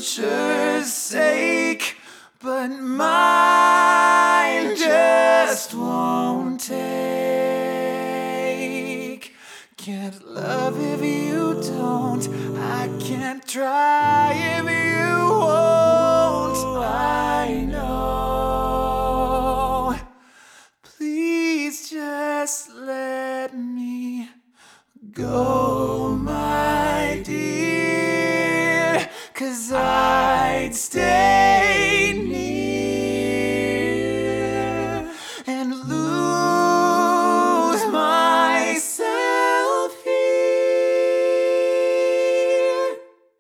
future's sake, but mine just won't take. Can't love if you don't, I can't try if you won't. I know. Please just let me go, my dear, 'cause I'd stay near and lose myself here.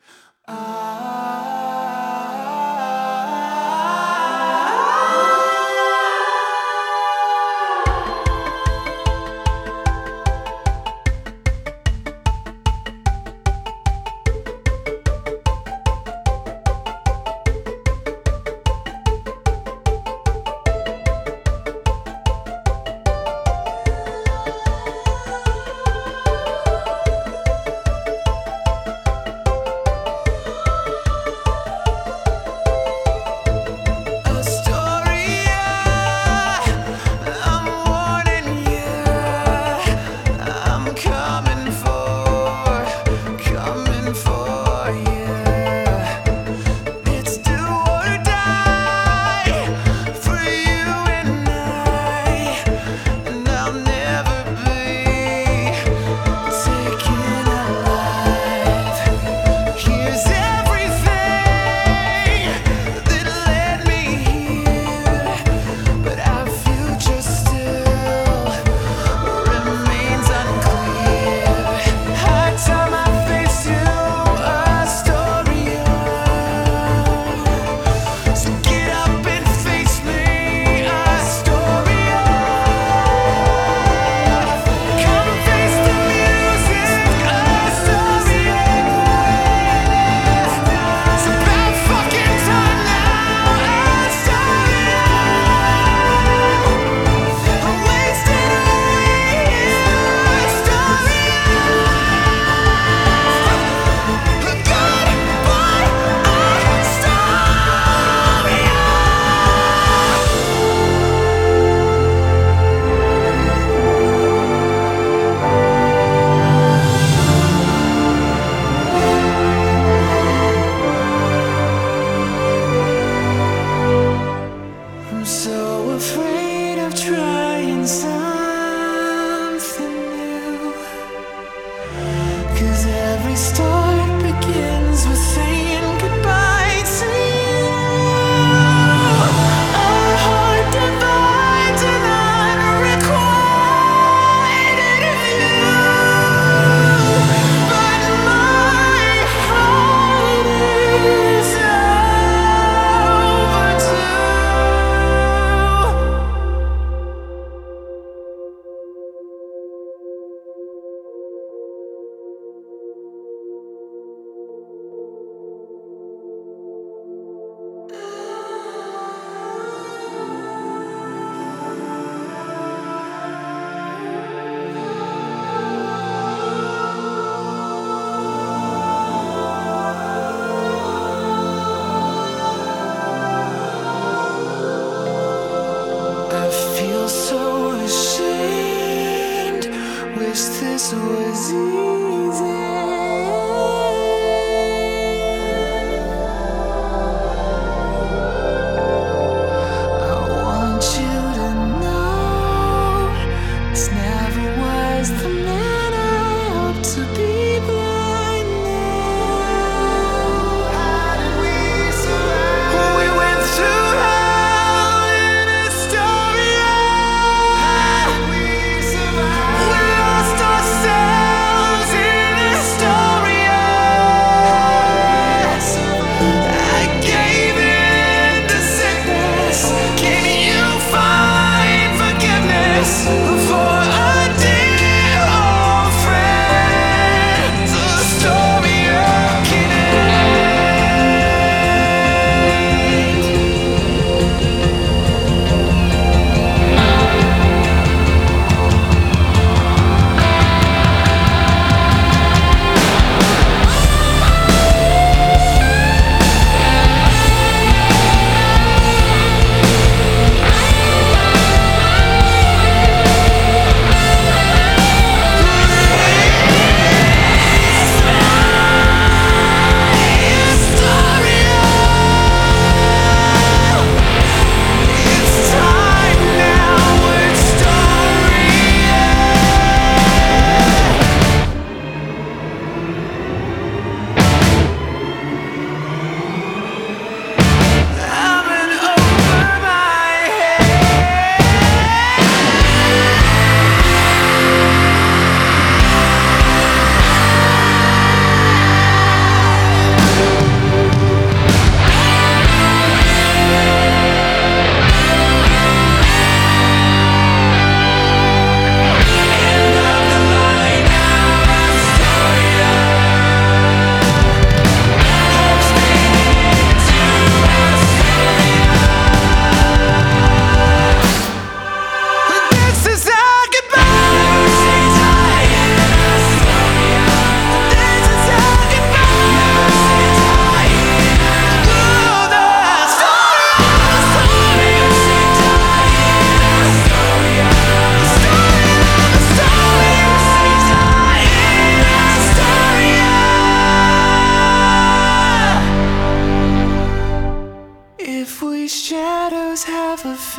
I'm so afraid of trying something new, 'cause every start begins with saying goodbye to you. Our heart divides and unrequited view, but my heart is overdue. I feel so ashamed, wish this was easy. I want you to know this never was the man I hoped to be by now. How did we survive? We went through hell in Astoria. How did we survive? We lost ourselves in Astoria. I gave in to sickness. Can you find forgiveness for a dear old friend?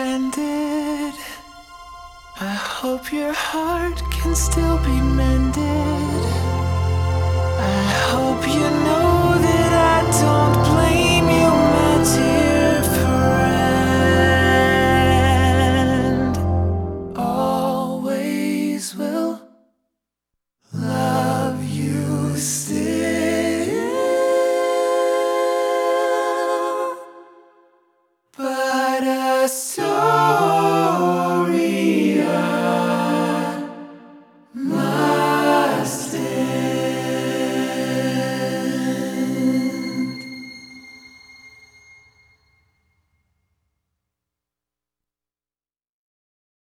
ended. I hope your heart can still be mended. I hope you know that I don't blame you, my dear friend. Always will love you still, but a star